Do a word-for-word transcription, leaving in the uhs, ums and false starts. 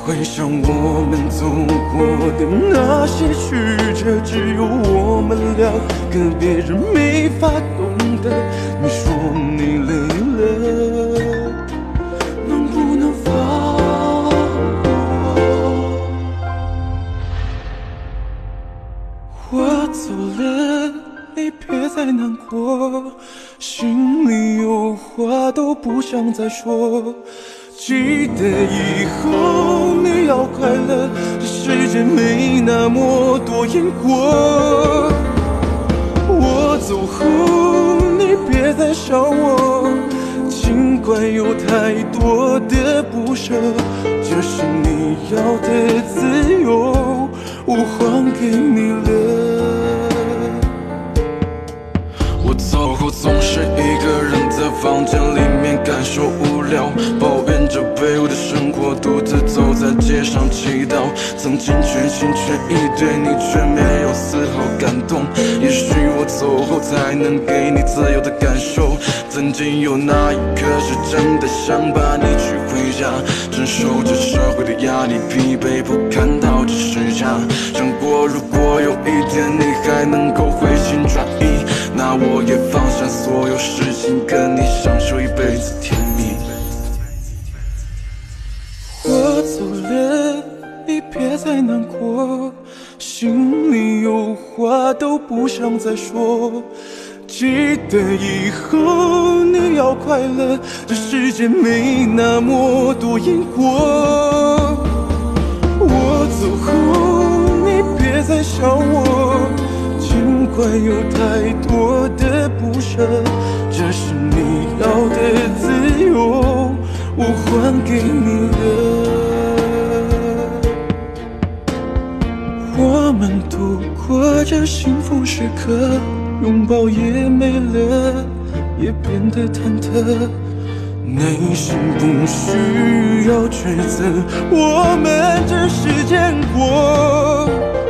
回想我们走过的那些曲折，只有我们两个，别人没法懂得。你说你累了，能不能放过？我走了，你别再难过，心里有话都不想再说。记得以后你要快乐，这世界没那么多因果。我走后你别再笑我，尽管有太多的不舍，这是你要的自由，我还给你了。我走后总是一个人在房间里面感受无聊，抱怨着卑微的生活，独自走在街上祈祷。曾经全心全意对你，却没有丝毫感动。也许我走后才能给你自由的感受。曾经有那一刻是真的想把你娶回家，承受着社会的压力，疲惫不堪到这时差。想过如果有一天你还能够回心转意，那我也放下所有事情，跟你享受一辈子甜蜜。我走了，你别再难过，心里有话都不想再说。记得以后你要快乐，这世界没那么多因果。我走后你别再笑我，尽管有太多的不舍，这是你要的自由，我还给你了。我们度过这幸福时刻，拥抱也没了，也变得忐忑。内心不需要抉择，我们只是见过。